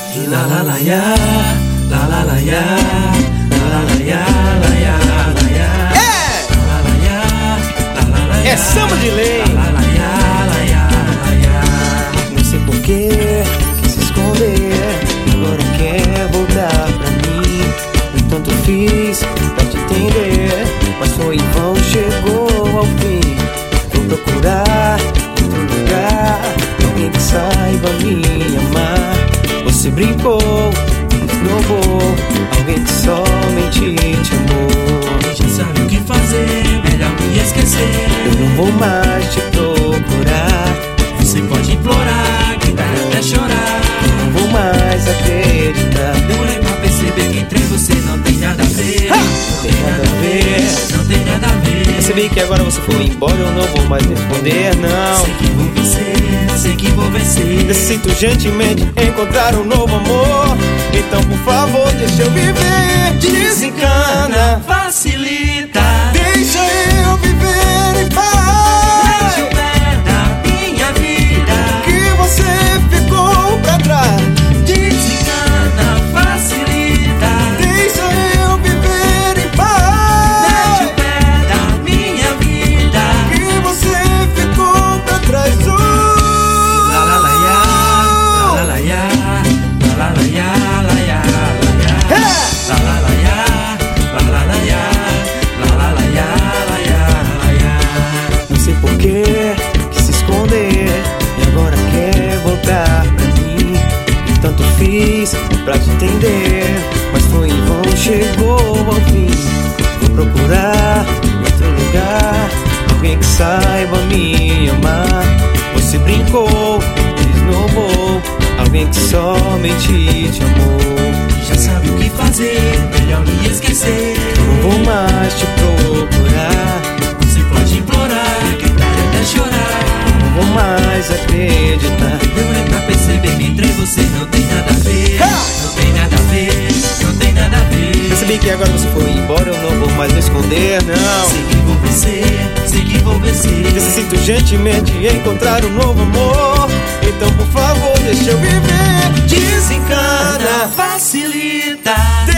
E lá lá lá ya, lá lá lá ya, lá lá lá ya, lá ya, lá ya. Lá lá ya, lá lá lá ya. É samba de lei. Lá lá ya, lá ya, lá ya. Não sei porquê, quis se esconder, agora quer voltar pra mim. Eu tanto fiz pra te entender, mas foi em vão, chegou ao fim. Vou procurar em outro lugar alguém que saiba me amar. Você brincou, esnobou, alguém que somente te amou. Já sabe o que fazer, melhor me esquecer. Eu não vou mais te procurar. Você pode implorar, gritar e até chorar. Eu não vou mais acreditar. Demorei pra perceber que entre você não tem nada a ver. Não tem nada a ver, não tem nada a ver. Percebi que agora você foi embora, eu não vou mais responder, não. Sei que vou vencer, sei que vou vencer. Necessito urgentemente encontrar um novo amor. Então por favor deixa eu viver. Desencana, Facilita, deixa eu viver em paz. deixa o pé da minha vida. Que você ficou pra trás. Desencana, facilita, Deixa eu viver em deixa paz. o pé da minha vida. Que você ficou pra trás. La la la ya, la la ya, la la ya, la ya, la ya. La la la ya, la la la ya, la la la ya, la ya, la ya. Não sei porquê, quis se esconder e agora quer voltar pra mim. Eu tanto fiz pra te entender, mas foi em vão, chegou ao fim. Vou procurar em outro lugar alguém que saiba me amar. Você brincou, esnobou, alguém que somente te amou. Já sabe o que fazer, melhor me esquecer. Não vou mais te procurar, Você pode implorar, gritar e até chorar. não vou mais acreditar. Demorei pra perceber que entre você não tem nada a ver. Não tem nada a ver, não tem nada a ver. Percebi que agora você foi embora, eu não vou mais me esconder, não. Sei que vou vencer, sei que vou vencer. Necessito urgentemente encontrar um novo amor. Então por favor deixa eu viver. Desencana, Facilita,